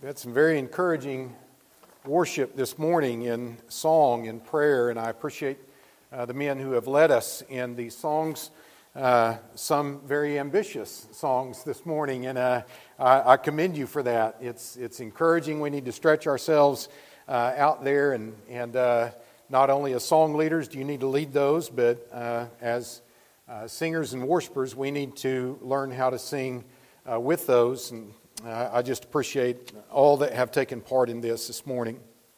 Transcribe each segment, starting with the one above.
We had some very encouraging worship this morning in song and prayer, and I appreciate the men who have led us in these songs, some very ambitious songs this morning, and I commend you for that. It's encouraging. We need to stretch ourselves out there, and not only as song leaders do you need to lead those, but as singers and worshipers, we need to learn how to sing with those, and I just appreciate all that have taken part in this morning.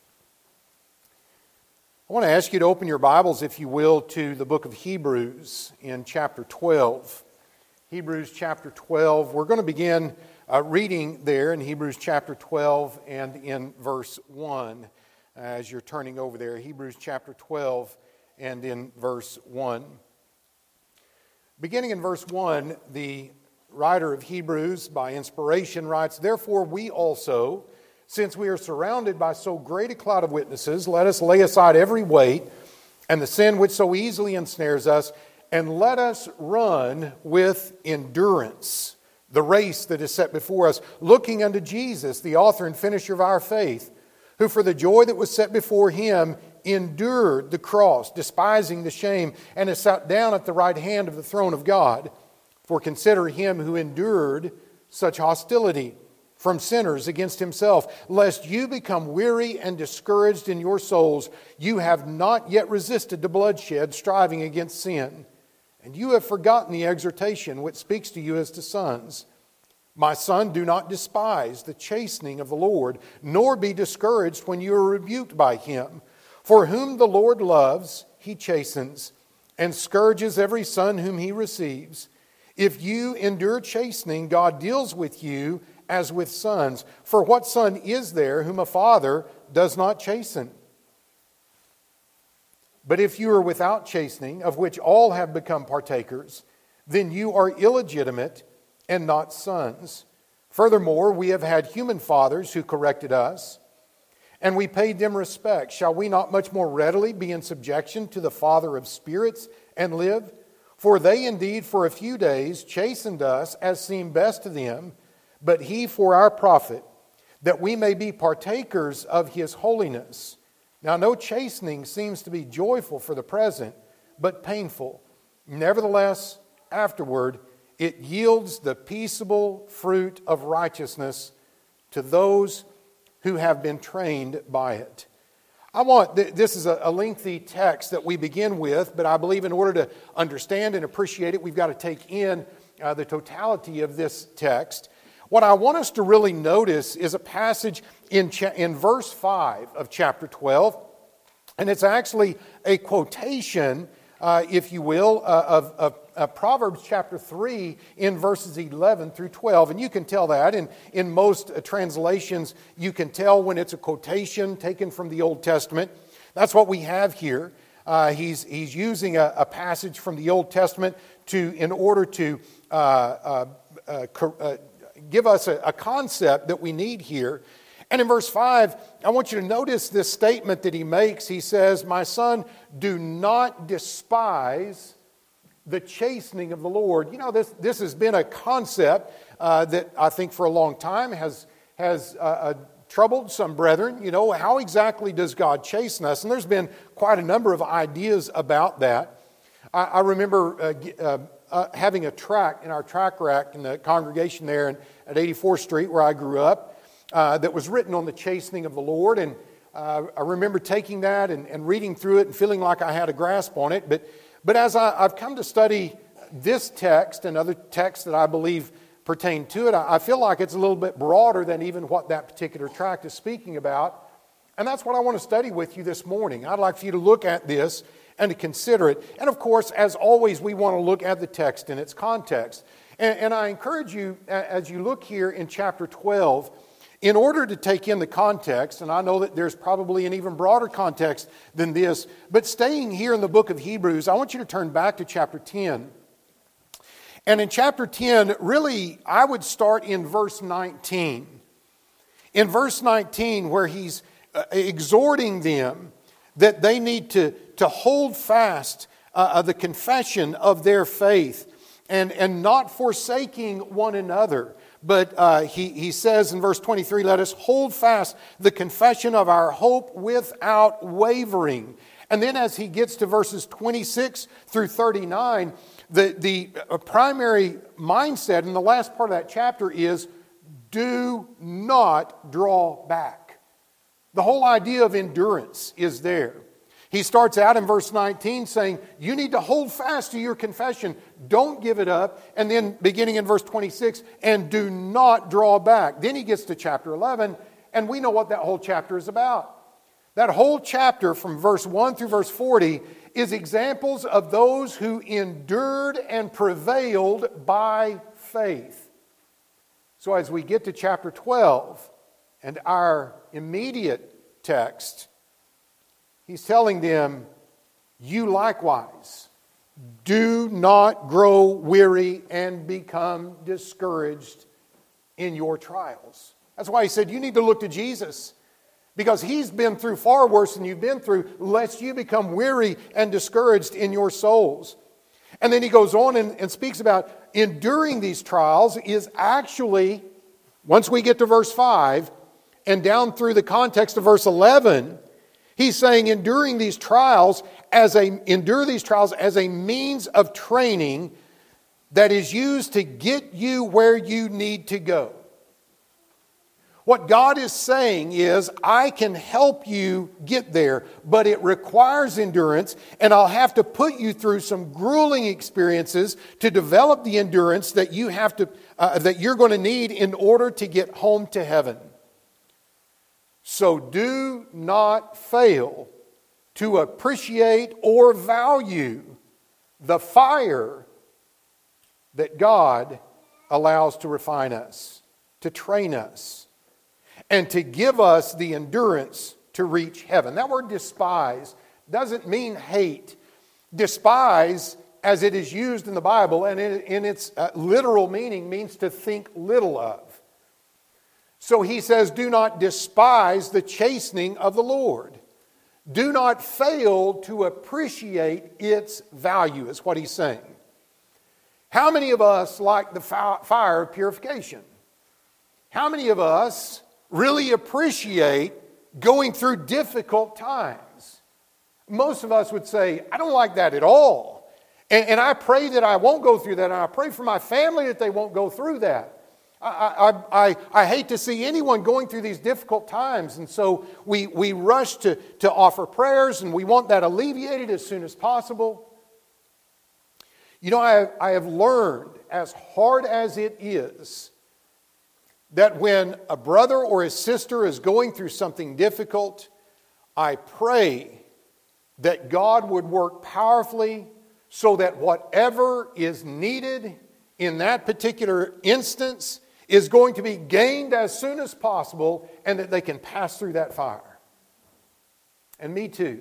I want to ask you to open your Bibles, if you will, to the book of Hebrews in chapter 12. Hebrews chapter 12. We're going to begin reading there in Hebrews chapter 12 and in verse 1 as you're turning over there. Hebrews chapter 12 and in verse 1. Beginning in verse 1, the writer of Hebrews, by inspiration, writes, "Therefore we also, since we are surrounded by so great a cloud of witnesses, let us lay aside every weight and the sin which so easily ensnares us, and let us run with endurance the race that is set before us, looking unto Jesus, the author and finisher of our faith, who for the joy that was set before him endured the cross, despising the shame, and is sat down at the right hand of the throne of God. For consider him who endured such hostility from sinners against himself, lest you become weary and discouraged in your souls. You have not yet resisted to bloodshed, striving against sin. And you have forgotten the exhortation which speaks to you as to sons. My son, do not despise the chastening of the Lord, nor be discouraged when you are rebuked by him. For whom the Lord loves, he chastens, and scourges every son whom he receives. If you endure chastening, God deals with you as with sons. For what son is there whom a father does not chasten? But if you are without chastening, of which all have become partakers, then you are illegitimate and not sons. Furthermore, we have had human fathers who corrected us, and we paid them respect. Shall we not much more readily be in subjection to the Father of spirits and live? For they indeed for a few days chastened us as seemed best to them, but he for our profit, that we may be partakers of his holiness. Now no chastening seems to be joyful for the present, but painful. Nevertheless, afterward, it yields the peaceable fruit of righteousness to those who have been trained by it." This is a lengthy text that we begin with, but I believe in order to understand and appreciate it, we've got to take in the totality of this text. What I want us to really notice is a passage in verse 5 of chapter 12, and it's actually a quotation, if you will, of Proverbs chapter 3 in verses 11 through 12. And you can tell that. In most translations, you can tell when it's a quotation taken from the Old Testament. That's what we have here. He's using a passage from the Old Testament in order to give us a concept that we need here. And in verse 5, I want you to notice this statement that he makes. He says, "My son, do not despise the chastening of the Lord." You know, this has been a concept that I think for a long time has troubled some brethren. You know, how exactly does God chasten us? And there's been quite a number of ideas about that. I remember having a tract in our tract rack in the congregation there at 84th Street where I grew up that was written on the chastening of the Lord. And I remember taking that and reading through it and feeling like I had a grasp on it. But as I've come to study this text and other texts that I believe pertain to it, I feel like it's a little bit broader than even what that particular tract is speaking about. And that's what I want to study with you this morning. I'd like for you to look at this and to consider it. And of course, as always, we want to look at the text in its context. And I encourage you, as you look here in chapter 12, in order to take in the context, and I know that there's probably an even broader context than this, but staying here in the book of Hebrews, I want you to turn back to chapter 10. And in chapter 10, really, I would start in verse 19. In verse 19, where he's exhorting them that they need to hold fast the confession of their faith and not forsaking one another, But he says in verse 23, let us hold fast the confession of our hope without wavering. And then as he gets to verses 26 through 39, the primary mindset in the last part of that chapter is do not draw back. The whole idea of endurance is there. He starts out in verse 19 saying, you need to hold fast to your confession. Don't give it up. And then beginning in verse 26, and do not draw back. Then he gets to chapter 11, and we know what that whole chapter is about. That whole chapter from verse 1 through verse 40 is examples of those who endured and prevailed by faith. So as we get to chapter 12 and our immediate text, he's telling them, you likewise do not grow weary and become discouraged in your trials. That's why he said you need to look to Jesus, because he's been through far worse than you've been through, lest you become weary and discouraged in your souls. And then he goes on and speaks about enduring these trials is actually, once we get to verse 5 and down through the context of verse 11, he's saying endure these trials as a means of training that is used to get you where you need to go. What God is saying is, I can help you get there, but it requires endurance, and I'll have to put you through some grueling experiences to develop the endurance that you're going to need in order to get home to heaven. So do not fail to appreciate or value the fire that God allows to refine us, to train us, and to give us the endurance to reach heaven. That word despise doesn't mean hate. Despise, as it is used in the Bible, and in its literal meaning, means to think little of. So he says, do not despise the chastening of the Lord. Do not fail to appreciate its value, is what he's saying. How many of us like the fire of purification? How many of us really appreciate going through difficult times? Most of us would say, I don't like that at all. And I pray that I won't go through that. And I pray for my family that they won't go through that. I hate to see anyone going through these difficult times. And so we rush to offer prayers, and we want that alleviated as soon as possible. You know, I have learned, as hard as it is, that when a brother or a sister is going through something difficult, I pray that God would work powerfully so that whatever is needed in that particular instance is going to be gained as soon as possible, and that they can pass through that fire. And me too.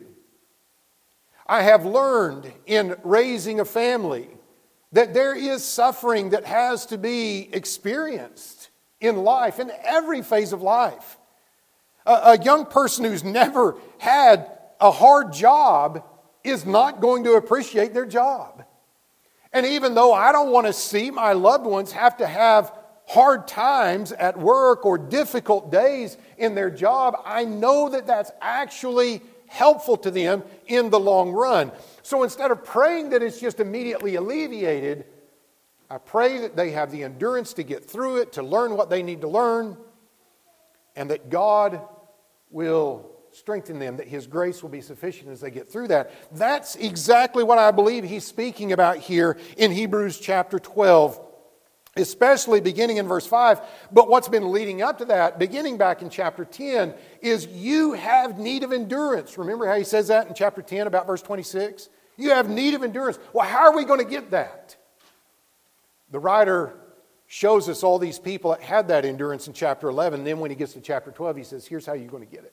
I have learned in raising a family that there is suffering that has to be experienced in life, in every phase of life. A young person who's never had a hard job is not going to appreciate their job. And even though I don't want to see my loved ones have to have hard times at work or difficult days in their job, I know that that's actually helpful to them in the long run. So instead of praying that it's just immediately alleviated, I pray that they have the endurance to get through it, to learn what they need to learn, and that God will strengthen them, that His grace will be sufficient as they get through that. That's exactly what I believe he's speaking about here in Hebrews chapter 12, especially beginning in verse 5. But what's been leading up to that, beginning back in chapter 10, is you have need of endurance. Remember how he says that in chapter 10 about verse 26? You have need of endurance. Well, how are we going to get that? The writer shows us all these people that had that endurance in chapter 11. Then when he gets to chapter 12, he says, here's how you're going to get it.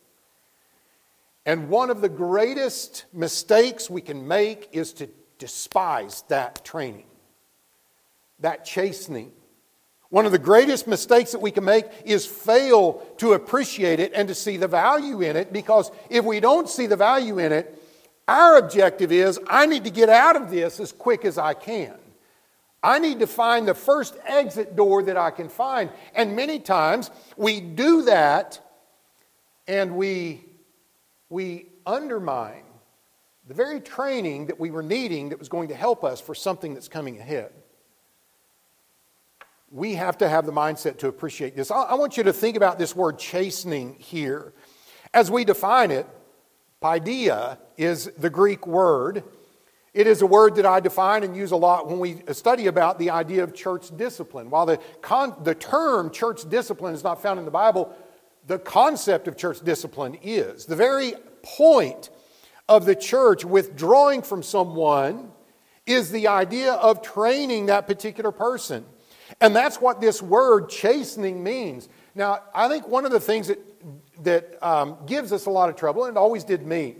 And one of the greatest mistakes we can make is to despise that training, that chastening. One of the greatest mistakes that we can make is fail to appreciate it and to see the value in it, because if we don't see the value in it, our objective is, I need to get out of this as quick as I can. I need to find the first exit door that I can find. And many times we do that and we undermine the very training that we were needing that was going to help us for something that's coming ahead. We have to have the mindset to appreciate this. I want you to think about this word chastening here. As we define it, paideia is the Greek word. It is a word that I define and use a lot when we study about the idea of church discipline. While the term church discipline is not found in the Bible, the concept of church discipline is. The very point of the church withdrawing from someone is the idea of training that particular person. And that's what this word chastening means. Now, I think one of the things that gives us a lot of trouble, and it always did me,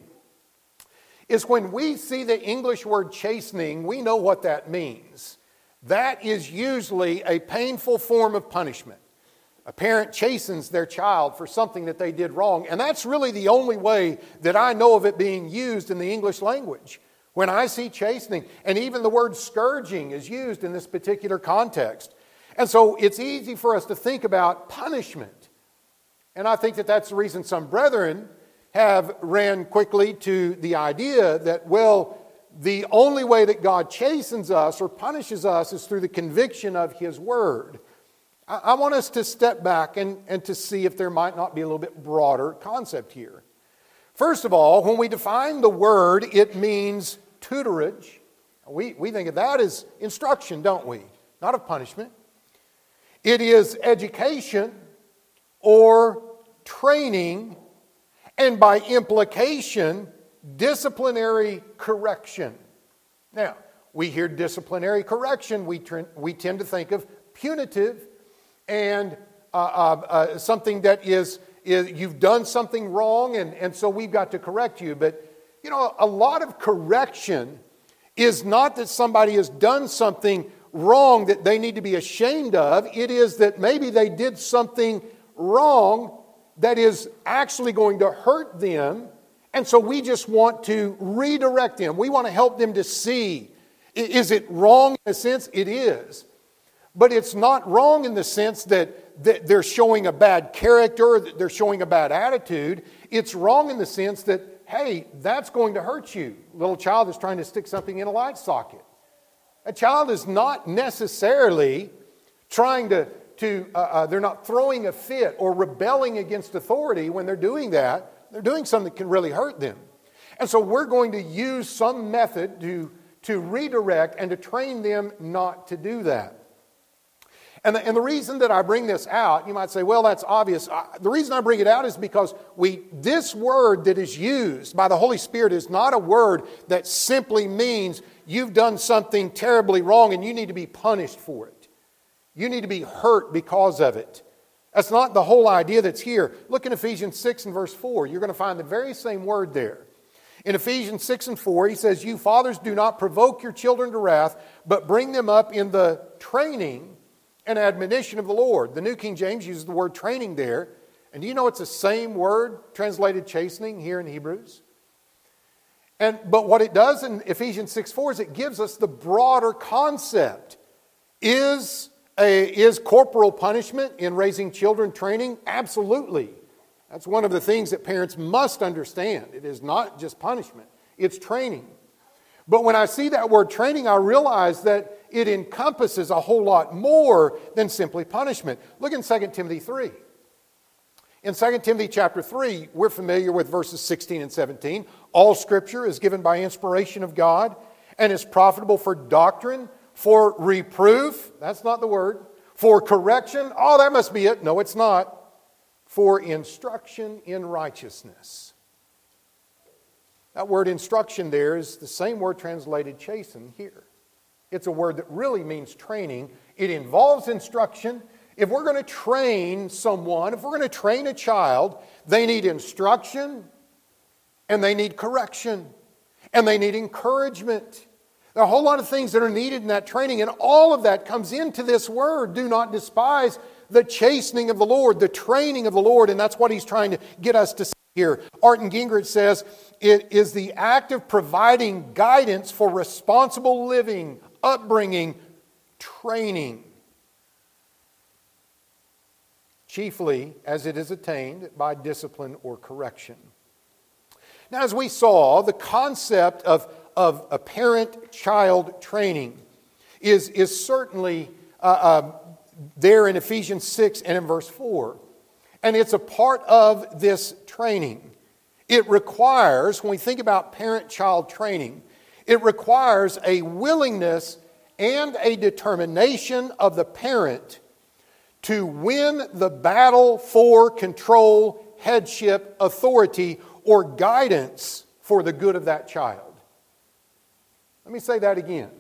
is when we see the English word chastening, we know what that means. That is usually a painful form of punishment. A parent chastens their child for something that they did wrong, and that's really the only way that I know of it being used in the English language. When I see chastening, and even the word scourging is used in this particular context. And so it's easy for us to think about punishment. And I think that that's the reason some brethren have ran quickly to the idea that, well, the only way that God chastens us or punishes us is through the conviction of His Word. I want us to step back and to see if there might not be a little bit broader concept here. First of all, when we define the word, it means tutorage. We think of that as instruction, don't we? Not of punishment. It is education or training, and by implication, disciplinary correction. Now, we hear disciplinary correction, we tend to think of punitive and something that is you've done something wrong and so we've got to correct you. But, you know, a lot of correction is not that somebody has done something wrong that they need to be ashamed of. It is that maybe they did something wrong that is actually going to hurt them. And so we just want to redirect them. We want to help them to see. Is it wrong in a sense? It is. But it's not wrong in the sense that they're showing a bad character, that they're showing a bad attitude. It's wrong in the sense that, hey, that's going to hurt you. A little child is trying to stick something in a light socket. A child is not necessarily trying they're not throwing a fit or rebelling against authority when they're doing that. They're doing something that can really hurt them. And so we're going to use some method to redirect and to train them not to do that. And the reason that I bring this out, you might say, well, that's obvious. The reason I bring it out is because this word that is used by the Holy Spirit is not a word that simply means you've done something terribly wrong and you need to be punished for it. You need to be hurt because of it. That's not the whole idea that's here. Look in Ephesians 6 and verse 4. You're going to find the very same word there. In Ephesians 6 and 4, he says, "You fathers, do not provoke your children to wrath, but bring them up in the training and admonition of the Lord." The New King James uses the word training there. And do you know it's the same word translated chastening here in Hebrews? But what it does in Ephesians 6:4 is it gives us the broader concept. Is corporal punishment in raising children training? Absolutely. That's one of the things that parents must understand. It is not just punishment. It's training. But when I see that word training, I realize that it encompasses a whole lot more than simply punishment. Look in 2 Timothy 3. In 2 Timothy chapter 3, we're familiar with verses 16 and 17. All Scripture is given by inspiration of God and is profitable for doctrine, for reproof. That's not the word. For correction. Oh, that must be it. No, it's not. For instruction in righteousness. That word instruction there is the same word translated chasten here. It's a word that really means training. It involves instruction. If we're going to train someone, if we're going to train a child, they need instruction and they need correction and they need encouragement. There are a whole lot of things that are needed in that training, and all of that comes into this word. Do not despise the chastening of the Lord, the training of the Lord, and that's what he's trying to get us to see here. Arden Gingrich says, it is the act of providing guidance for responsible living, upbringing, training, chiefly as it is attained by discipline or correction. Now, as we saw, the concept of a parent-child training is certainly there in Ephesians 6 and in verse 4. And it's a part of this training. It requires, when we think about parent-child training, it requires a willingness and a determination of the parent to win the battle for control, headship, authority, or guidance for the good of that child. Let me say that again.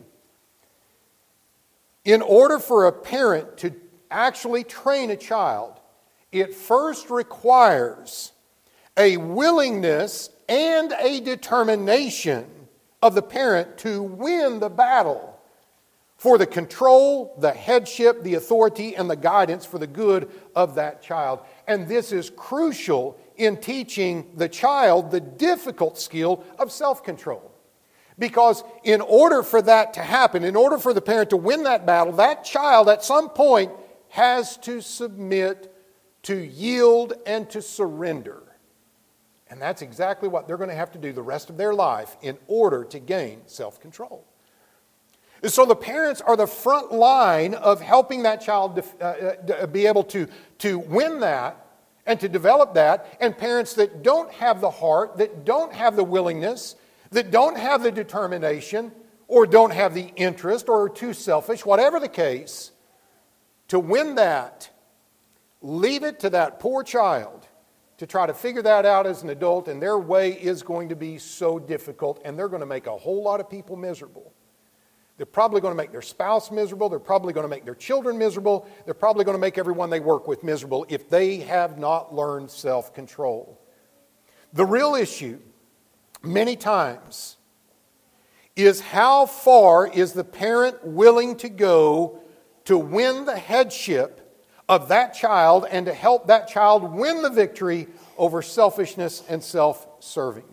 In order for a parent to actually train a child, it first requires a willingness and a determination of the parent to win the battle for the control, the headship, the authority, and the guidance for the good of that child. And this is crucial in teaching the child the difficult skill of self-control. Because in order for that to happen, in order for the parent to win that battle, that child at some point has to submit, to yield, and to surrender. And that's exactly what they're going to have to do the rest of their life in order to gain self-control. So the parents are the front line of helping that child be able to win that and to develop that. And parents that don't have the heart, that don't have the willingness, that don't have the determination, or don't have the interest, or are too selfish, whatever the case, to win that, leave it to that poor child to try to figure that out as an adult, and their way is going to be so difficult, and they're going to make a whole lot of people miserable. They're probably going to make their spouse miserable. They're probably going to make their children miserable. They're probably going to make everyone they work with miserable if they have not learned self-control. The real issue, many times, is how far is the parent willing to go to win the headship of that child and to help that child win the victory over selfishness and self-serving.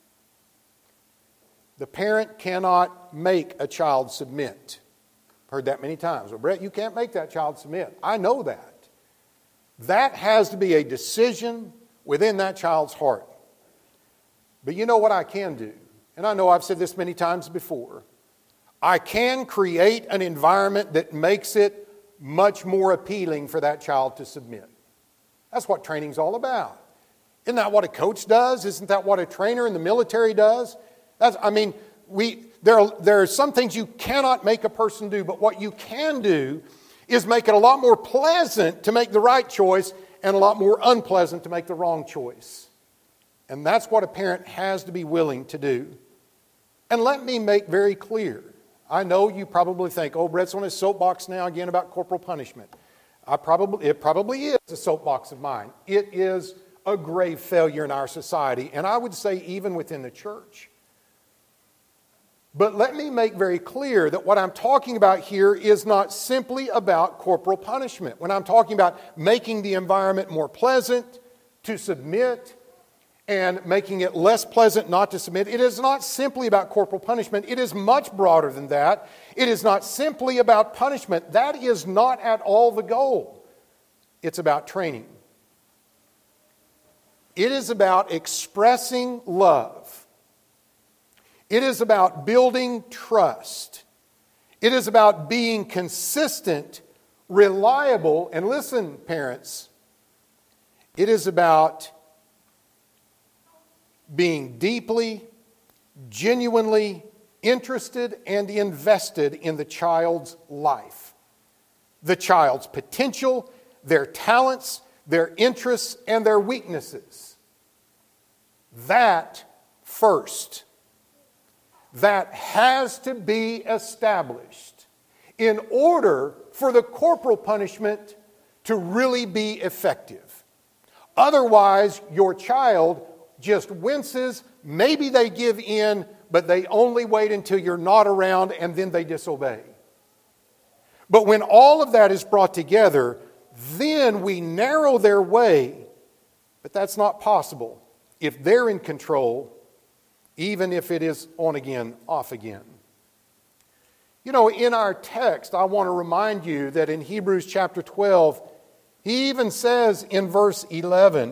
The parent cannot make a child submit. I've heard that many times. Well, Brett, you can't make that child submit. I know that. That has to be a decision within that child's heart. But you know what I can do? And I know I've said this many times before. I can create an environment that makes it much more appealing for that child to submit. That's what training's all about. Isn't that what a coach does? Isn't that what a trainer in the military does? There are some things you cannot make a person do, but what you can do is make it a lot more pleasant to make the right choice and a lot more unpleasant to make the wrong choice. And that's what a parent has to be willing to do. And let me make very clear, I know you probably think, oh, Brett's on his soapbox now again about corporal punishment. It probably is a soapbox of mine. It is a grave failure in our society, and I would say even within the church. But let me make very clear that what I'm talking about here is not simply about corporal punishment. When I'm talking about making the environment more pleasant to submit and making it less pleasant not to submit, it is not simply about corporal punishment. It is much broader than that. It is not simply about punishment. That is not at all the goal. It's about training. It is about expressing love. It is about building trust. It is about being consistent, reliable, and listen, parents, it is about being deeply, genuinely interested and invested in the child's life, the child's potential, their talents, their interests, and their weaknesses. That first. That has to be established in order for the corporal punishment to really be effective. Otherwise, your child just winces. Maybe they give in, but they only wait until you're not around and then they disobey. But when all of that is brought together, then we narrow their way. But that's not possible if they're in control, even if it is on again, off again. You know, in our text, I want to remind you that in Hebrews chapter 12, he even says in verse 11,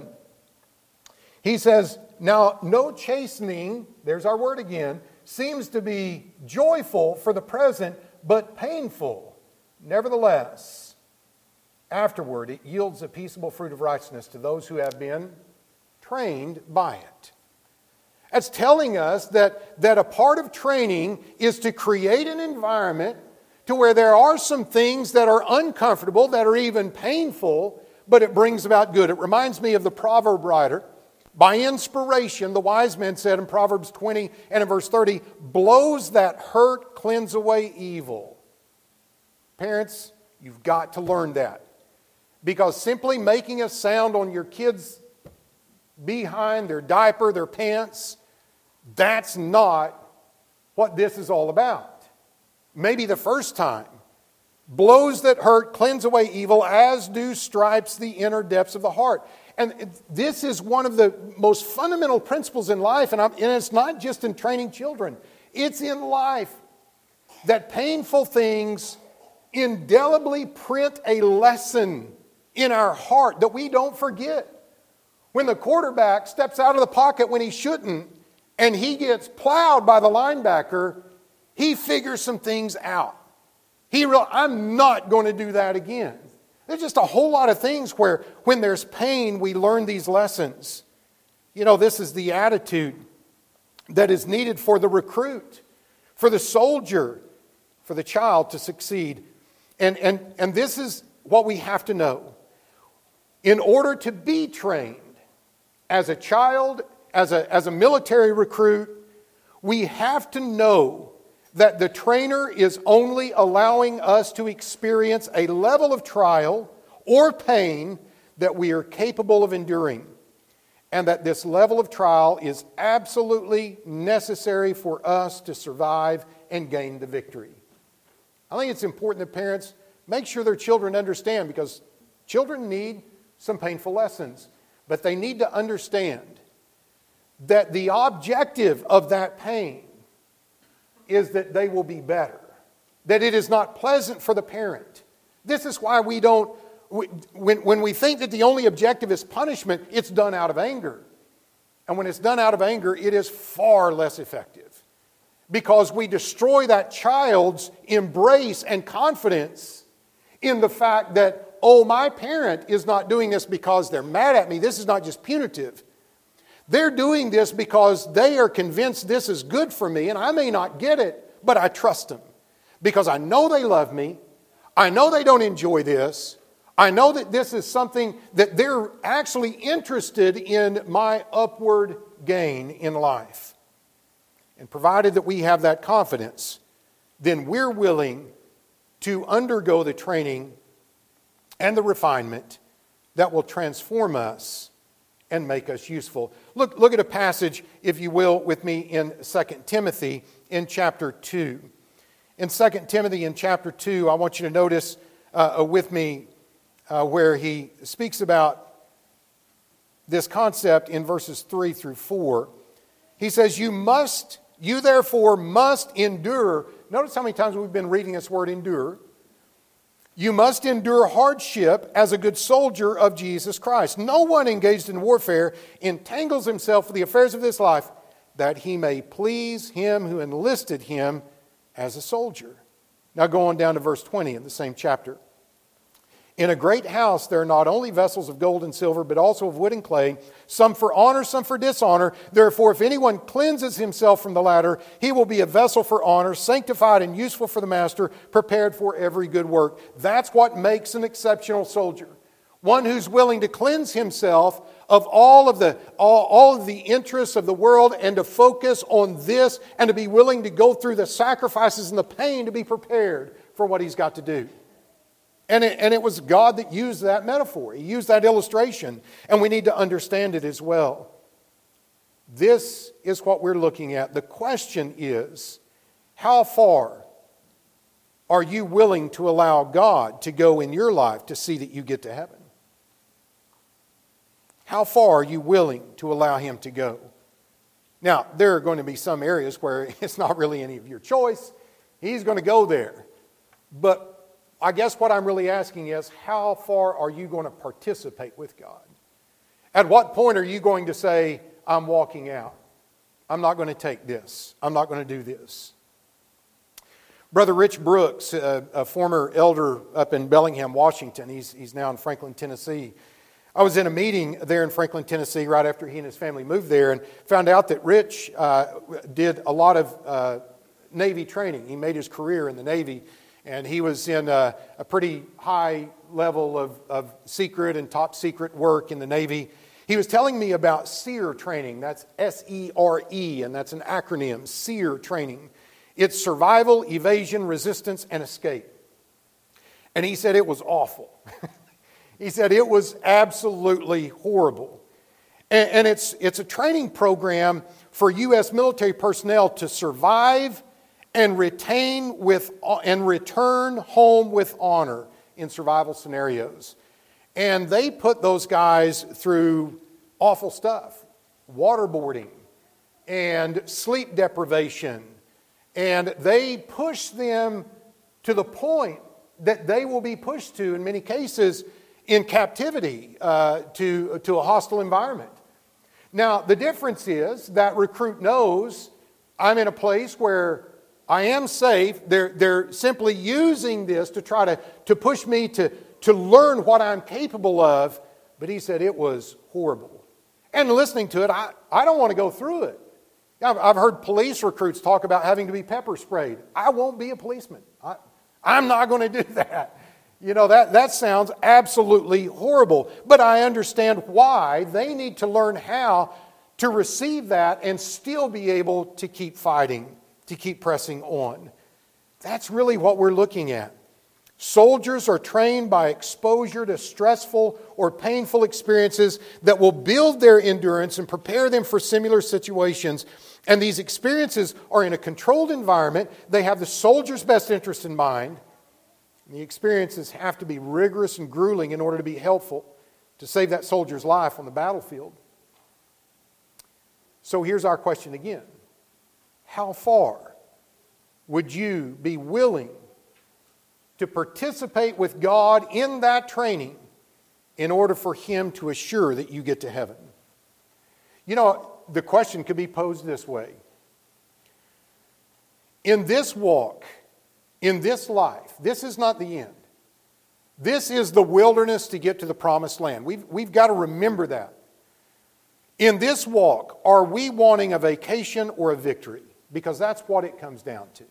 he says, now no chastening, there's our word again, seems to be joyful for the present, but painful. Nevertheless, afterward it yields a peaceable fruit of righteousness to those who have been trained by it. That's telling us that a part of training is to create an environment to where there are some things that are uncomfortable, that are even painful, but it brings about good. It reminds me of the proverb writer. By inspiration, the wise men said in Proverbs 20 and in verse 30, blows that hurt cleanse away evil. Parents, you've got to learn that. Because simply making a sound on your kids' behind, their diaper, their pants, that's not what this is all about. Maybe the first time. Blows that hurt cleanse away evil, as do stripes the inner depths of the heart. And this is one of the most fundamental principles in life, and it's not just in training children. It's in life that painful things indelibly print a lesson in our heart that we don't forget. When the quarterback steps out of the pocket when he shouldn't, and he gets plowed by the linebacker, he figures some things out. I'm not going to do that again. There's just a whole lot of things where when there's pain, we learn these lessons. You know, this is the attitude that is needed for the recruit, for the soldier, for the child to succeed. And this is what we have to know. In order to be trained as a child, as a military recruit, we have to know that the trainer is only allowing us to experience a level of trial or pain that we are capable of enduring. And that this level of trial is absolutely necessary for us to survive and gain the victory. I think it's important that parents make sure their children understand, because children need some painful lessons. But they need to understand that the objective of that pain is that they will be better. That it is not pleasant for the parent. This is why when we think that the only objective is punishment, it's done out of anger. And when it's done out of anger, it is far less effective. Because we destroy that child's embrace and confidence in the fact that, oh, my parent is not doing this because they're mad at me. This is not just punitive. They're doing this because they are convinced this is good for me, and I may not get it, but I trust them. Because I know they love me. I know they don't enjoy this. I know that this is something that they're actually interested in my upward gain in life. And provided that we have that confidence, then we're willing to undergo the training and the refinement that will transform us and make us useful. Look at a passage, if you will, with me in 2 Timothy in chapter 2. In 2 Timothy in chapter 2, I want you to notice with me where he speaks about this concept in verses 3 through 4. He says, you therefore must endure. Notice how many times we've been reading this word endure. You must endure hardship as a good soldier of Jesus Christ. No one engaged in warfare entangles himself with the affairs of this life, that he may please him who enlisted him as a soldier. Now go on down to verse 20 in the same chapter. In a great house there are not only vessels of gold and silver, but also of wood and clay, some for honor, some for dishonor. Therefore, if anyone cleanses himself from the latter, he will be a vessel for honor, sanctified and useful for the master, prepared for every good work. That's what makes an exceptional soldier. One who's willing to cleanse himself of all of the interests of the world and to focus on this and to be willing to go through the sacrifices and the pain to be prepared for what he's got to do. And it was God that used that metaphor. He used that illustration. And we need to understand it as well. This is what we're looking at. The question is, how far are you willing to allow God to go in your life to see that you get to heaven? How far are you willing to allow Him to go? Now, there are going to be some areas where it's not really any of your choice. He's going to go there. But I guess what I'm really asking is, how far are you going to participate with God? At what point are you going to say, I'm walking out? I'm not going to take this. I'm not going to do this. Brother Rich Brooks, a former elder up in Bellingham, Washington, he's now in Franklin, Tennessee. I was in a meeting there in Franklin, Tennessee, right after he and his family moved there, and found out that Rich did a lot of Navy training. He made his career in the Navy, and he was in a pretty high level of secret and top secret work in the Navy. He was telling me about SERE training. That's S-E-R-E, and that's an acronym, SERE training. It's survival, evasion, resistance, and escape. And he said it was awful. He said it was absolutely horrible. And it's a training program for U.S. military personnel to survive and return home with honor in survival scenarios. And they put those guys through awful stuff. Waterboarding and sleep deprivation. And they push them to the point that they will be pushed to, in many cases, in captivity to a hostile environment. Now, the difference is that recruit knows I'm in a place where I am safe. They're simply using this to try to push me to learn what I'm capable of. But he said it was horrible. And listening to it, I don't want to go through it. I've heard police recruits talk about having to be pepper sprayed. I won't be a policeman. I'm not going to do that. You know, that sounds absolutely horrible. But I understand why they need to learn how to receive that and still be able to keep fighting, to keep pressing on. That's really what we're looking at. Soldiers are trained by exposure to stressful or painful experiences that will build their endurance and prepare them for similar situations. And these experiences are in a controlled environment. They have the soldier's best interest in mind. And the experiences have to be rigorous and grueling in order to be helpful to save that soldier's life on the battlefield. So here's our question again. How far would you be willing to participate with God in that training in order for Him to assure that you get to heaven? You know, the question could be posed this way. In this walk, in this life, this is not the end. This is the wilderness to get to the promised land. We've got to remember that. In this walk, are we wanting a vacation or a victory? Because that's what it comes down to.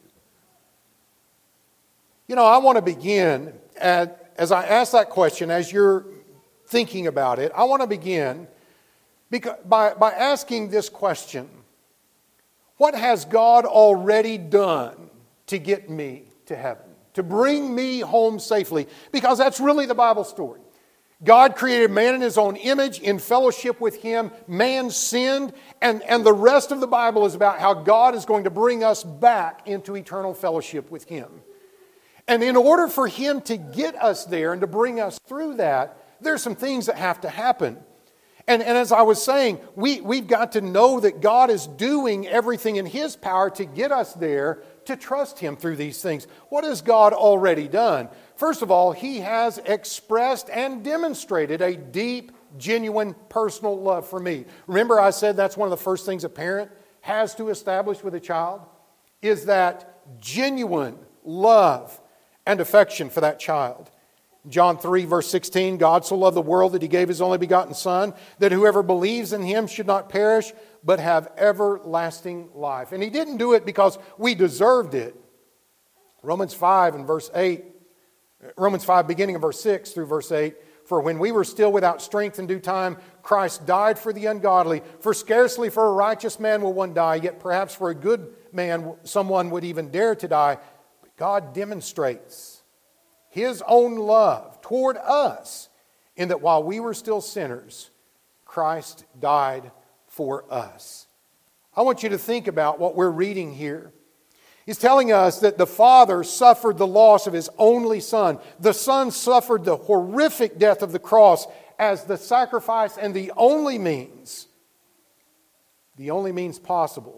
You know, I want to begin, as I ask that question, as you're thinking about it, I want to begin by asking this question. What has God already done to get me to heaven? To bring me home safely? Because that's really the Bible story. God created man in His own image, in fellowship with Him. Man sinned, and the rest of the Bible is about how God is going to bring us back into eternal fellowship with Him. And in order for Him to get us there and to bring us through that, there's some things that have to happen. And as I was saying, we've got to know that God is doing everything in His power to get us there, to trust Him through these things. What has God already done? First of all, He has expressed and demonstrated a deep, genuine, personal love for me. Remember I said that's one of the first things a parent has to establish with a child? Is that genuine love and affection for that child. John 3, verse 16, God so loved the world that He gave His only begotten Son, that whoever believes in Him should not perish, but have everlasting life. And He didn't do it because we deserved it. Romans 5, beginning of verse 6 through verse 8, for when we were still without strength in due time, Christ died for the ungodly. For scarcely for a righteous man will one die, yet perhaps for a good man someone would even dare to die. God demonstrates His own love toward us in that while we were still sinners, Christ died for us. I want you to think about what we're reading here. He's telling us that the Father suffered the loss of His only Son. The Son suffered the horrific death of the cross as the sacrifice and the only means possible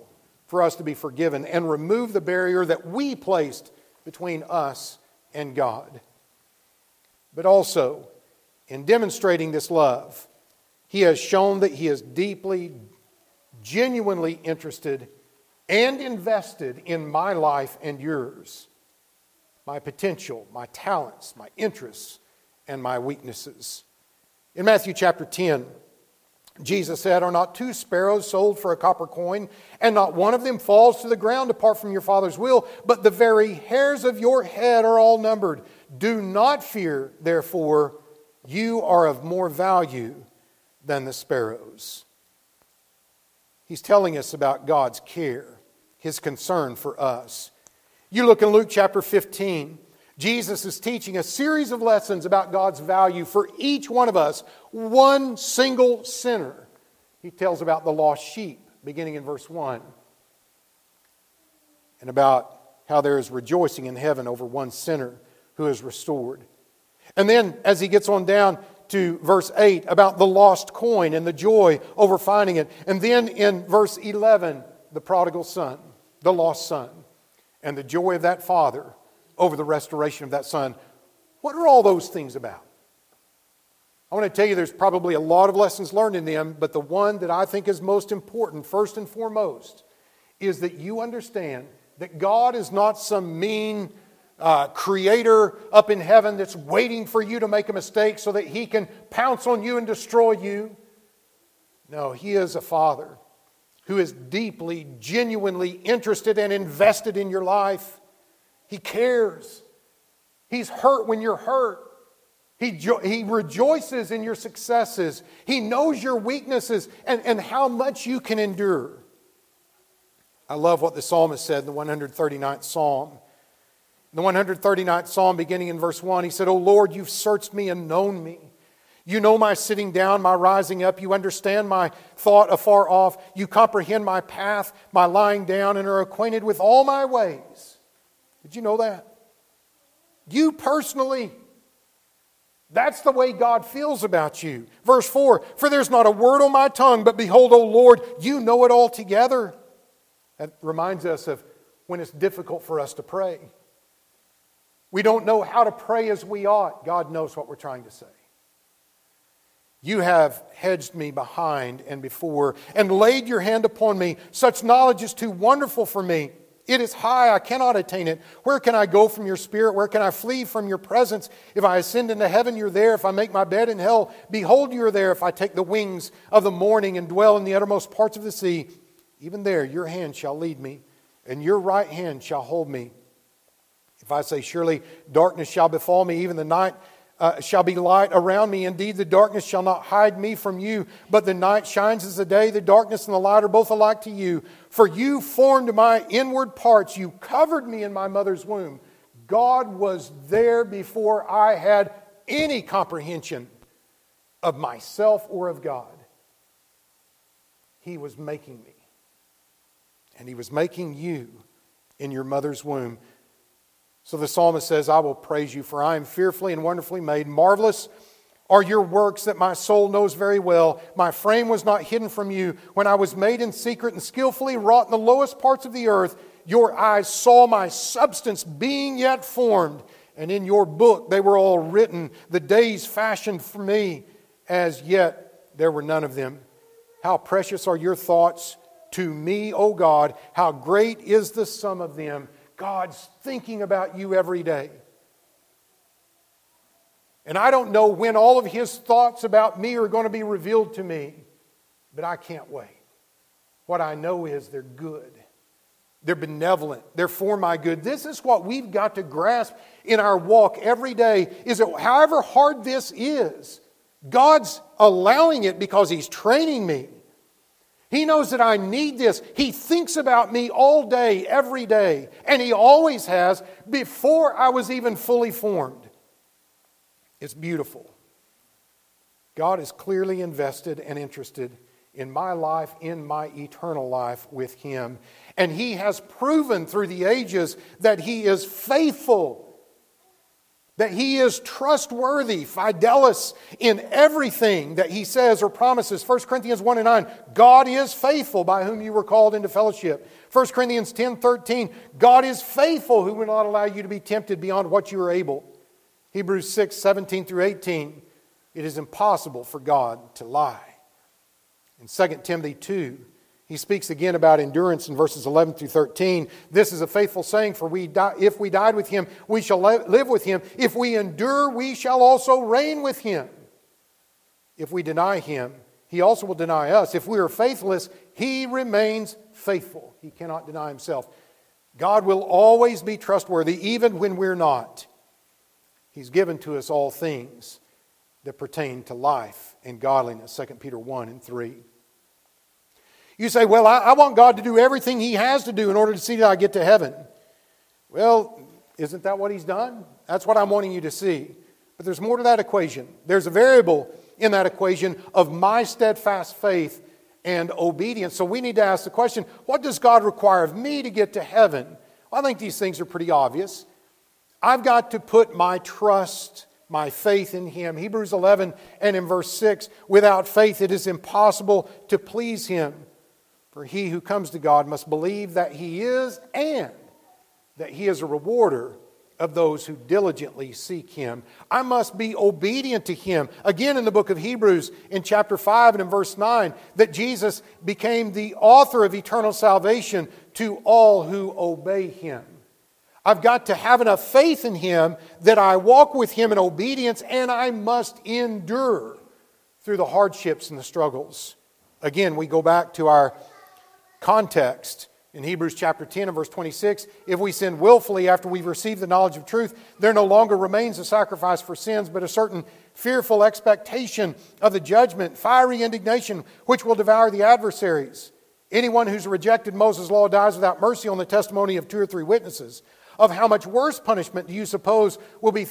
for us to be forgiven and remove the barrier that we placed between us and God. But also, in demonstrating this love, He has shown that He is deeply, genuinely interested and invested in my life and yours, my potential, my talents, my interests, and my weaknesses. In Matthew chapter 10, Jesus said, "Are not 2 sparrows sold for a copper coin, and not one of them falls to the ground apart from your Father's will? But the very hairs of your head are all numbered. Do not fear, therefore, you are of more value than the sparrows." He's telling us about God's care, His concern for us. You look in Luke chapter 15, Jesus is teaching a series of lessons about God's value for each one of us, one single sinner. He tells about the lost sheep, beginning in verse 1, and about how there is rejoicing in heaven over one sinner who is restored. And then, as he gets on down to verse 8, about the lost coin and the joy over finding it. And then in verse 11, the prodigal son, the lost son, and the joy of that father over the restoration of that son. What are all those things about? I want to tell you there's probably a lot of lessons learned in them, but the one that I think is most important, first and foremost, is that you understand that God is not some mean creator up in heaven that's waiting for you to make a mistake so that He can pounce on you and destroy you. No, He is a Father who is deeply, genuinely interested and invested in your life. He cares. He's hurt when you're hurt. He rejoices in your successes. He knows your weaknesses and how much you can endure. I love what the psalmist said in the 139th Psalm. In the 139th Psalm, beginning in verse 1, he said, "O Lord, you've searched me and known me. You know my sitting down, my rising up. You understand my thought afar off. You comprehend my path, my lying down, and are acquainted with all my ways." Did you know that? You personally. That's the way God feels about you. Verse 4, "For there's not a word on my tongue, but behold, O Lord, you know it altogether." That reminds us of when it's difficult for us to pray. We don't know how to pray as we ought. God knows what we're trying to say. "You have hedged me behind and before, and laid your hand upon me. Such knowledge is too wonderful for me. It is high, I cannot attain it. Where can I go from your spirit? Where can I flee from your presence? If I ascend into heaven, you're there. If I make my bed in hell, behold, you're there. If I take the wings of the morning and dwell in the uttermost parts of the sea, even there your hand shall lead me, and your right hand shall hold me. If I say, surely darkness shall befall me, even the night shall be light around me. Indeed, the darkness shall not hide me from you, but the night shines as the day. The darkness and the light are both alike to you. For you formed my inward parts. You covered me in my mother's womb." God was there before I had any comprehension of myself or of God. He was making me. And He was making you in your mother's womb. So the psalmist says, "I will praise you, for I am fearfully and wonderfully made. Marvelous are your works that my soul knows very well. My frame was not hidden from you. When I was made in secret and skillfully wrought in the lowest parts of the earth, your eyes saw my substance being yet formed. And in your book they were all written, the days fashioned for me, as yet there were none of them. How precious are your thoughts to me, O God. How great is the sum of them." God's thinking about you every day. And I don't know when all of His thoughts about me are going to be revealed to me, but I can't wait. What I know is they're good. They're benevolent. They're for my good. This is what we've got to grasp in our walk every day, is that however hard this is, God's allowing it because He's training me. He knows that I need this. He thinks about me all day, every day. And He always has, before I was even fully formed. It's beautiful. God is clearly invested and interested in my life, in my eternal life with Him. And He has proven through the ages that He is faithful. that He is trustworthy, fidelis, in everything that He says or promises. 1 Corinthians 1:9, God is faithful, by whom you were called into fellowship. 1 Corinthians 10:13, God is faithful, who will not allow you to be tempted beyond what you are able. Hebrews 6:17 through 18, it is impossible for God to lie. In 2 Timothy 2, he speaks again about endurance in verses 11 through 13. This is a faithful saying, for if we died with Him, we shall live with Him. If we endure, we shall also reign with Him. If we deny Him, He also will deny us. If we are faithless, He remains faithful. He cannot deny Himself. God will always be trustworthy, even when we're not. He's given to us all things that pertain to life and godliness. 2 Peter 1 and 3. You say, well, I want God to do everything He has to do in order to see that I get to heaven. Well, isn't that what He's done? That's what I'm wanting you to see. But there's more to that equation. There's a variable in that equation of my steadfast faith and obedience. So we need to ask the question, what does God require of me to get to heaven? Well, I think these things are pretty obvious. I've got to put my trust, my faith in Him. Hebrews 11 and in verse 6, without faith it is impossible to please Him. For he who comes to God must believe that He is, and that He is a rewarder of those who diligently seek Him. I must be obedient to Him. Again in the book of Hebrews in chapter 5 and in verse 9, that Jesus became the author of eternal salvation to all who obey Him. I've got to have enough faith in Him that I walk with Him in obedience, and I must endure through the hardships and the struggles. Again, we go back to our context in Hebrews chapter 10 and verse 26. If we sin willfully after we've received the knowledge of truth, there no longer remains a sacrifice for sins, but a certain fearful expectation of the judgment, fiery indignation, which will devour the adversaries. Anyone who's rejected Moses' law dies without mercy on the testimony of 2 or 3 witnesses. Of how much worse punishment do you suppose will he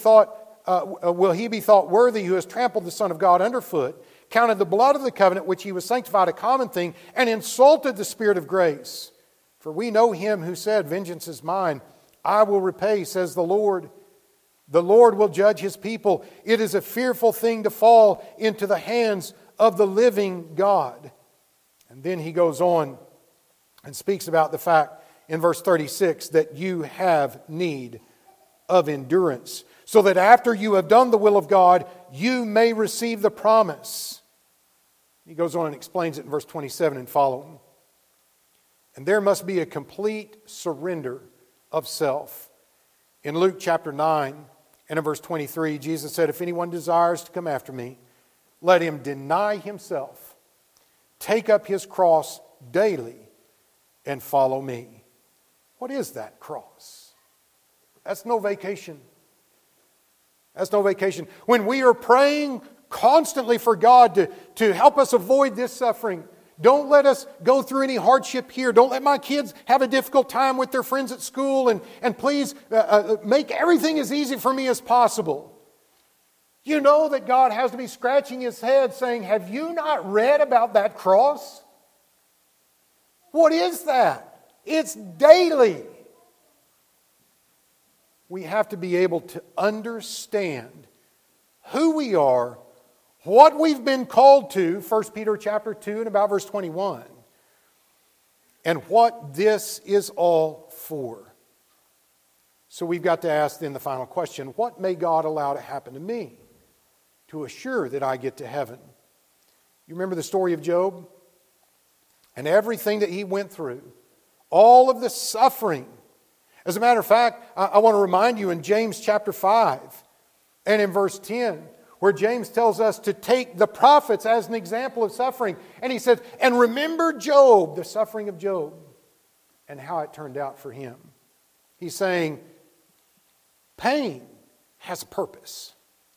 be thought worthy who has trampled the Son of God underfoot, counted the blood of the covenant which He was sanctified a common thing, and insulted the Spirit of grace? For we know Him who said, vengeance is mine, I will repay, says the Lord. The Lord will judge His people. It is a fearful thing to fall into the hands of the living God. And then he goes on and speaks about the fact in verse 36 that you have need of endurance, so that after you have done the will of God, you may receive the promise. He goes on and explains it in verse 27 and following. And there must be a complete surrender of self. In Luke chapter 9 and in verse 23, Jesus said, if anyone desires to come after me, let him deny himself, take up his cross daily, and follow me. What is that cross? That's no vacation. That's no vacation. When we are praying constantly for God to help us avoid this suffering, don't let us go through any hardship here. Don't let my kids have a difficult time with their friends at school. And please make everything as easy for me as possible. You know that God has to be scratching His head saying, have you not read about that cross? What is that? It's daily. We have to be able to understand who we are, what we've been called to, 1 Peter chapter 2 and about verse 21, and what this is all for. So we've got to ask then the final question, what may God allow to happen to me to assure that I get to heaven? You remember the story of Job? And everything that he went through, all of the suffering. As a matter of fact, I want to remind you in James chapter 5 and in verse 10, where James tells us to take the prophets as an example of suffering. And he said, and remember Job, the suffering of Job, and how it turned out for him. He's saying, pain has a purpose.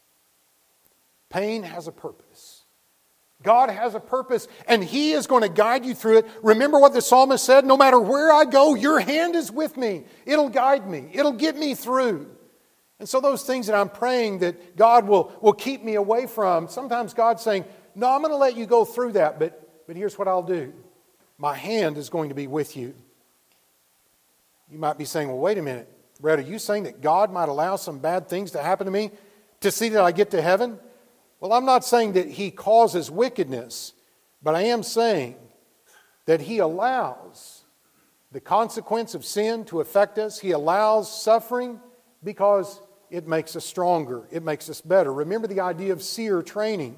Pain has a purpose. God has a purpose, and He is going to guide you through it. Remember what the psalmist said, no matter where I go, your hand is with me. It'll guide me. It'll get me through. And so those things that I'm praying that God will keep me away from, sometimes God's saying, no, I'm going to let you go through that, but here's what I'll do. My hand is going to be with you. You might be saying, well, wait a minute. Brett, are you saying that God might allow some bad things to happen to me to see that I get to heaven? Well, I'm not saying that He causes wickedness, but I am saying that He allows the consequence of sin to affect us. He allows suffering because it makes us stronger. It makes us better. Remember the idea of seer training.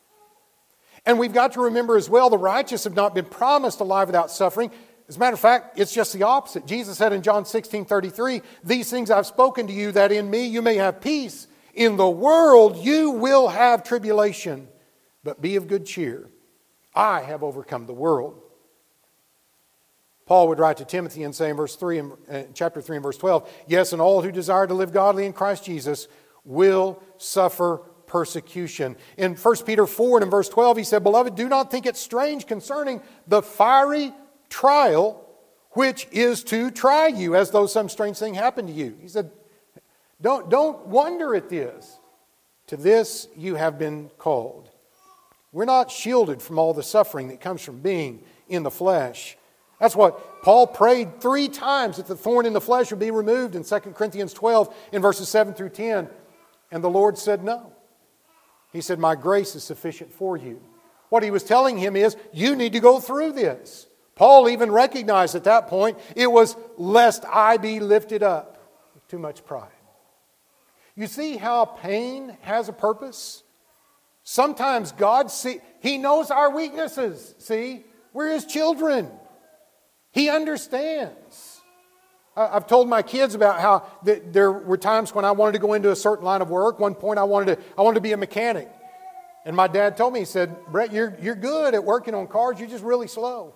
And we've got to remember as well, the righteous have not been promised a life without suffering. As a matter of fact, it's just the opposite. Jesus said in John 16:33, "These things I've spoken to you, that in me you may have peace. In the world you will have tribulation, but be of good cheer. I have overcome the world." Paul would write to Timothy and say in chapter 3 and verse 12, "Yes, and all who desire to live godly in Christ Jesus will suffer persecution." In 1 Peter 4 and in verse 12, he said, "Beloved, do not think it strange concerning the fiery trial which is to try you, as though some strange thing happened to you." He said, don't wonder at this. To this you have been called. We're not shielded from all the suffering that comes from being in the flesh. That's what Paul prayed 3 times, that the thorn in the flesh would be removed in 2 Corinthians 12 in verses 7 through 10. And the Lord said no. He said, "My grace is sufficient for you." What he was telling him is, you need to go through this. Paul even recognized at that point, it was lest I be lifted up with too much pride. You see how pain has a purpose? Sometimes God He knows our weaknesses. See, we're His children. He understands. I've told my kids about how there were times when I wanted to go into a certain line of work. One point I wanted to be a mechanic. And my dad told me, he said, "Brett, you're good at working on cars, you're just really slow."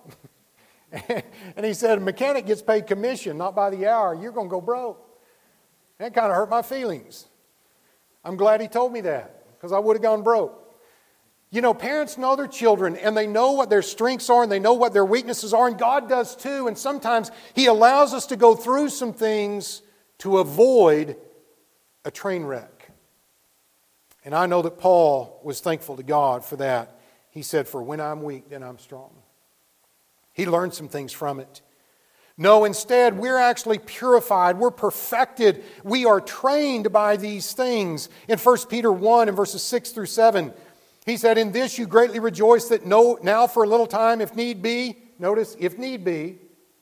And he said, "A mechanic gets paid commission, not by the hour. You're going to go broke." That kind of hurt my feelings. I'm glad he told me that, because I would have gone broke. You know, parents know their children, and they know what their strengths are, and they know what their weaknesses are, and God does too. And sometimes He allows us to go through some things to avoid a train wreck. And I know that Paul was thankful to God for that. He said, "For when I'm weak, then I'm strong." He learned some things from it. No, instead, we're actually purified. We're perfected. We are trained by these things. In 1 Peter 1 and verses 6 through 7, he said, "In this you greatly rejoice, that now for a little time, if need be," notice, if need be,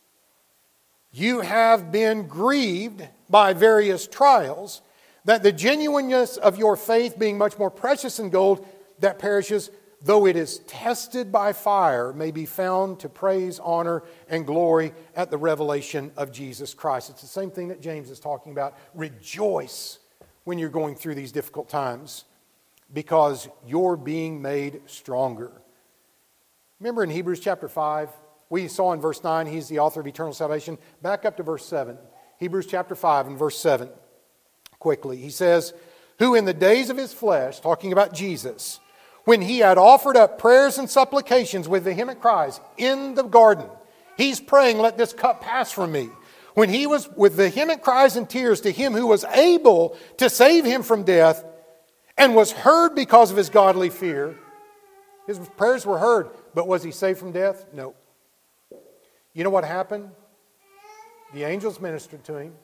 "you have been grieved by various trials, that the genuineness of your faith, being much more precious than gold that perishes, though it is tested by fire, may be found to praise, honor, and glory at the revelation of Jesus Christ." It's the same thing that James is talking about. Rejoice when you're going through these difficult times, because you're being made stronger. Remember in Hebrews chapter 5, we saw in verse 9, He's the author of eternal salvation. Back up to verse 7. Hebrews chapter 5 and verse 7. Quickly, he says, "Who in the days of His flesh," talking about Jesus, "when He had offered up prayers and supplications with vehement cries in the garden," He's praying, "Let this cup pass from me." "When He was with vehement cries and tears to Him who was able to save Him from death, and was heard because of His godly fear." His prayers were heard, but was He saved from death? No. You know what happened? The angels ministered to Him.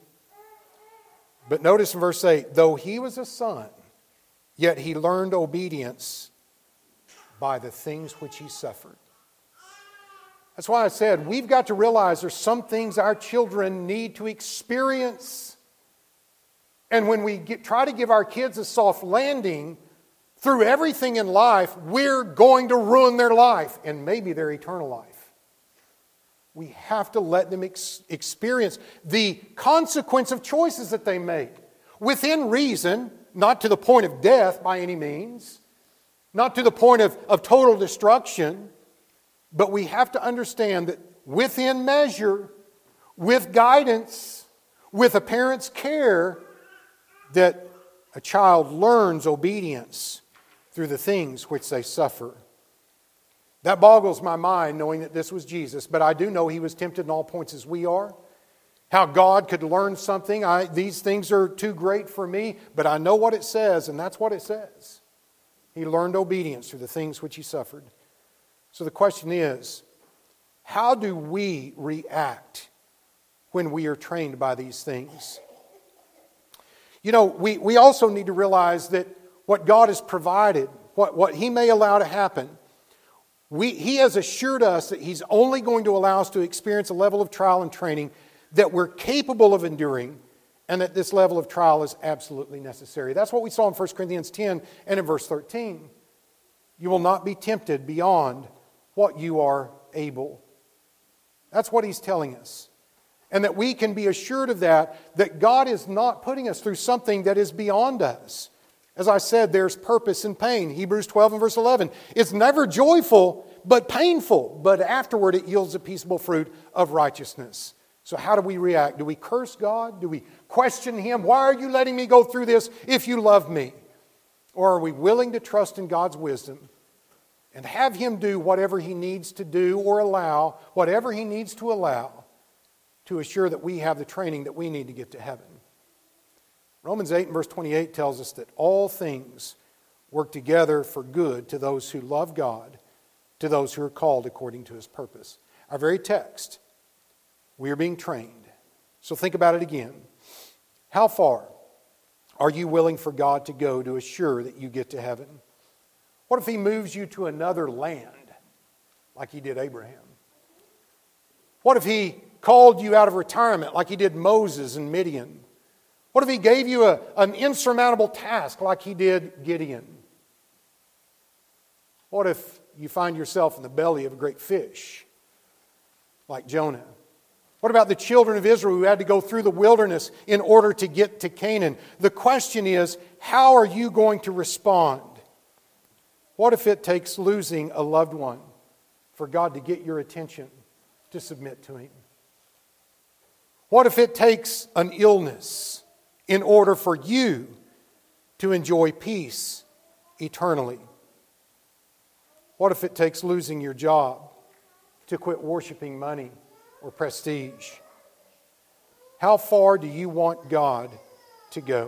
But notice in verse 8, "Though He was a son, yet He learned obedience by the things which He suffered." That's why I said we've got to realize there's some things our children need to experience. And when we try to give our kids a soft landing through everything in life, we're going to ruin their life and maybe their eternal life. We have to let them experience the consequence of choices that they make within reason, not to the point of death by any means, not to the point of total destruction, but we have to understand that within measure, with guidance, with a parent's care, that a child learns obedience through the things which they suffer. That boggles my mind knowing that this was Jesus, but I do know He was tempted in all points as we are. How God could learn something, these things are too great for me, but I know what it says, and that's what it says. He learned obedience through the things which He suffered. So the question is, how do we react when we are trained by these things? You know, we also need to realize that what God has provided, what He may allow to happen, He has assured us that He's only going to allow us to experience a level of trial and training that we're capable of enduring, and that this level of trial is absolutely necessary. That's what we saw in 1 Corinthians 10 and in verse 13. You will not be tempted beyond what you are able. That's what He's telling us. And that we can be assured of that God is not putting us through something that is beyond us. As I said, there's purpose in pain. Hebrews 12 and verse 11. It's never joyful, but painful. But afterward it yields a peaceable fruit of righteousness. So how do we react? Do we curse God? Do we question Him? Why are you letting me go through this if you love me? Or are we willing to trust in God's wisdom and have Him do whatever He needs to do or allow, whatever He needs to allow, to assure that we have the training that we need to get to heaven? Romans 8 and verse 28 tells us that all things work together for good to those who love God, to those who are called according to His purpose. Our very text, we are being trained. So think about it again. How far are you willing for God to go to assure that you get to heaven? What if He moves you to another land like He did Abraham? What if He called you out of retirement like He did Moses and Midian? What if He gave you an insurmountable task like He did Gideon? What if you find yourself in the belly of a great fish like Jonah? What about the children of Israel who had to go through the wilderness in order to get to Canaan? The question is, how are you going to respond? What if it takes losing a loved one for God to get your attention to submit to Him? What if it takes an illness in order for you to enjoy peace eternally? What if it takes losing your job to quit worshiping money or prestige? How far do you want God to go?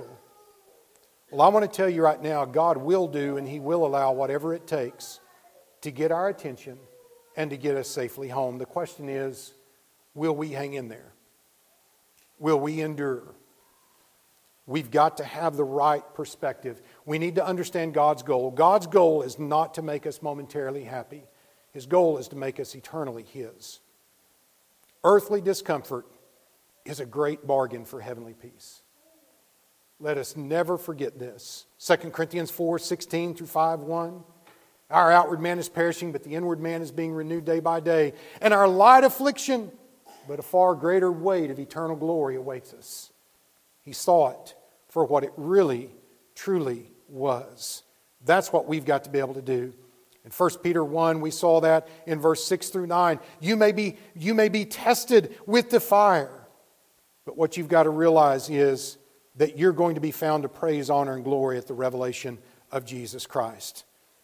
Well, I want to tell you right now, God will do and He will allow whatever it takes to get our attention and to get us safely home. The question is, will we hang in there? Will we endure? We've got to have the right perspective. We need to understand God's goal. God's goal is not to make us momentarily happy. His goal is to make us eternally His. Earthly discomfort is a great bargain for heavenly peace. Let us never forget this. 2 Corinthians 4:16 through 5:1. Our outward man is perishing, but the inward man is being renewed day by day. And our light affliction, but a far greater weight of eternal glory awaits us. He saw it for what it really, truly was. That's what we've got to be able to do. In 1 Peter 1, we saw that in verse 6 through 9. You may be tested with the fire. But what you've got to realize is that you're going to be found to praise, honor, and glory at the revelation of Jesus Christ.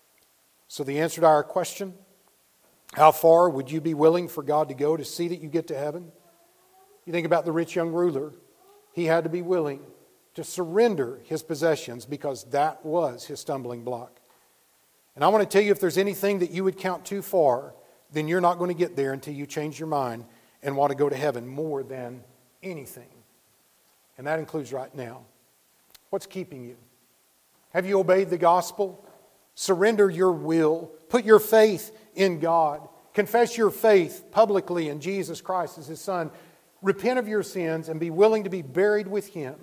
So the answer to our question, how far would you be willing for God to go to see that you get to heaven? You think about the rich young ruler. He had to be willing to surrender his possessions because that was his stumbling block. And I want to tell you, if there's anything that you would count too far, then you're not going to get there until you change your mind and want to go to heaven more than anything. And that includes right now. What's keeping you? Have you obeyed the gospel? Surrender your will. Put your faith in God. Confess your faith publicly in Jesus Christ as His Son. Repent of your sins and be willing to be buried with Him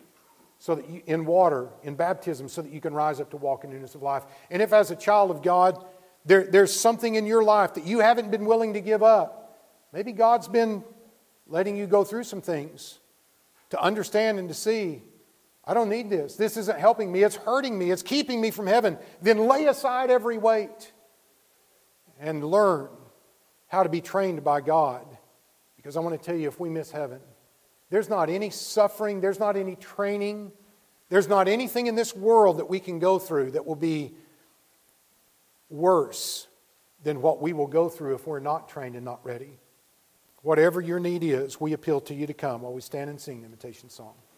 so that you, in water, in baptism, so that you can rise up to walk in newness of life. And if as a child of God, there's something in your life that you haven't been willing to give up, maybe God's been letting you go through some things to understand and to see, I don't need this. This isn't helping me. It's hurting me. It's keeping me from heaven. Then lay aside every weight and learn how to be trained by God. Because I want to tell you, if we miss heaven, there's not any suffering, there's not any training, there's not anything in this world that we can go through that will be worse than what we will go through if we're not trained and not ready. Whatever your need is, we appeal to you to come while we stand and sing the invitation song.